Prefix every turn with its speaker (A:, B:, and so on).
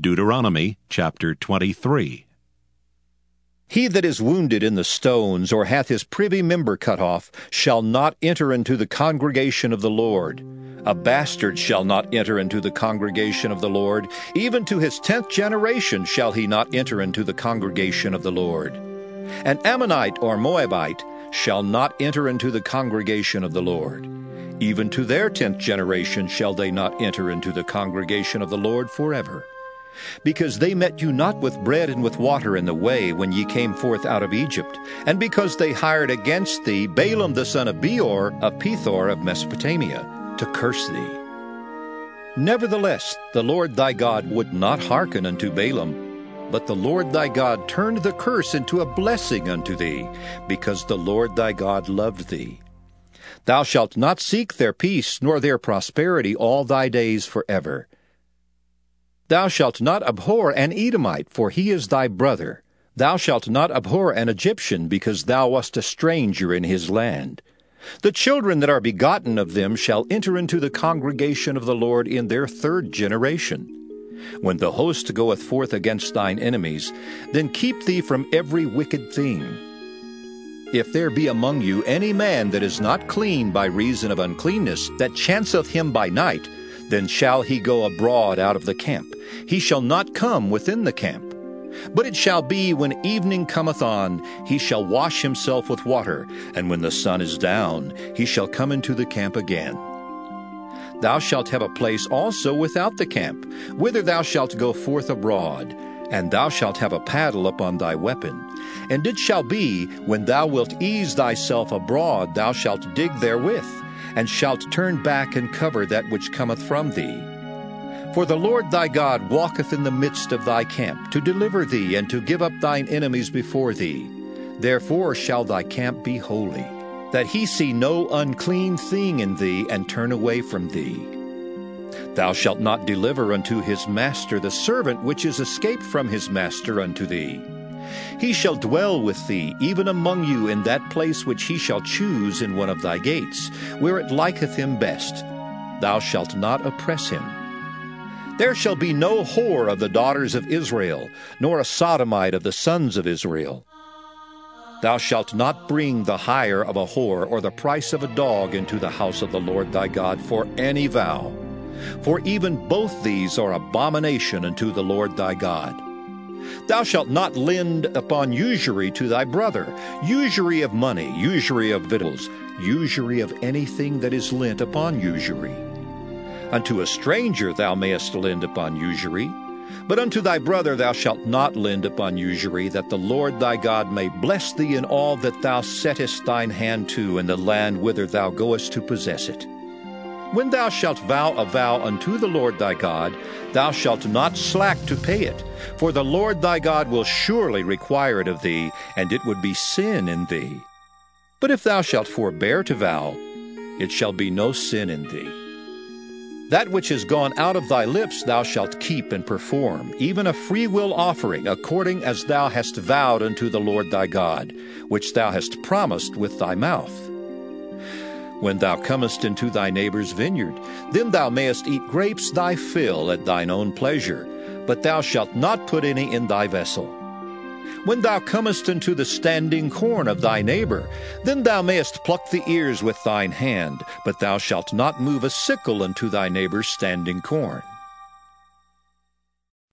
A: Deuteronomy chapter 23.
B: He that is wounded in the stones, or hath his privy member cut off, shall not enter into the congregation of the Lord. A bastard shall not enter into the congregation of the Lord. Even to his 10th generation shall he not enter into the congregation of the Lord. An Ammonite or Moabite shall not enter into the congregation of the Lord. Even to their 10th generation shall they not enter into the congregation of the Lord forever. Because they met you not with bread and with water in the way when ye came forth out of Egypt, and because they hired against thee Balaam the son of Beor of Pethor of Mesopotamia, to curse thee. Nevertheless, the Lord thy God would not hearken unto Balaam, but the Lord thy God turned the curse into a blessing unto thee, because the Lord thy God loved thee. Thou shalt not seek their peace nor their prosperity all thy days forever. Thou shalt not abhor an Edomite, for he is thy brother. Thou shalt not abhor an Egyptian, because thou wast a stranger in his land. The children that are begotten of them shall enter into the congregation of the Lord in their 3rd generation. When the host goeth forth against thine enemies, then keep thee from every wicked thing. If there be among you any man that is not clean by reason of uncleanness, that chanceth him by night, then shall he go abroad out of the camp. He shall not come within the camp. But it shall be, when evening cometh on, he shall wash himself with water, and when the sun is down, he shall come into the camp again. Thou shalt have a place also without the camp, whither thou shalt go forth abroad, and thou shalt have a paddle upon thy weapon. And it shall be, when thou wilt ease thyself abroad, thou shalt dig therewith, and shalt turn back and cover that which cometh from thee. For the Lord thy God walketh in the midst of thy camp, to deliver thee, and to give up thine enemies before thee. Therefore shall thy camp be holy, that he see no unclean thing in thee, and turn away from thee. Thou shalt not deliver unto his master the servant which is escaped from his master unto thee. He shall dwell with thee, even among you, in that place which he shall choose in one of thy gates, where it liketh him best. Thou shalt not oppress him. There shall be no whore of the daughters of Israel, nor a sodomite of the sons of Israel. Thou shalt not bring the hire of a whore or the price of a dog into the house of the Lord thy God for any vow. For even both these are abomination unto the Lord thy God. Thou shalt not lend upon usury to thy brother, usury of money, usury of victuals, usury of anything that is lent upon usury. Unto a stranger thou mayest lend upon usury, but unto thy brother thou shalt not lend upon usury, that the Lord thy God may bless thee in all that thou settest thine hand to in the land whither thou goest to possess it. When thou shalt vow a vow unto the Lord thy God, thou shalt not slack to pay it, for the Lord thy God will surely require it of thee, and it would be sin in thee. But if thou shalt forbear to vow, it shall be no sin in thee. That which is gone out of thy lips thou shalt keep and perform, even a freewill offering, according as thou hast vowed unto the Lord thy God, which thou hast promised with thy mouth. When thou comest into thy neighbor's vineyard, then thou mayest eat grapes thy fill at thine own pleasure, but thou shalt not put any in thy vessel. When thou comest into the standing corn of thy neighbor, then thou mayest pluck the ears with thine hand, but thou shalt not move a sickle unto thy neighbor's standing corn.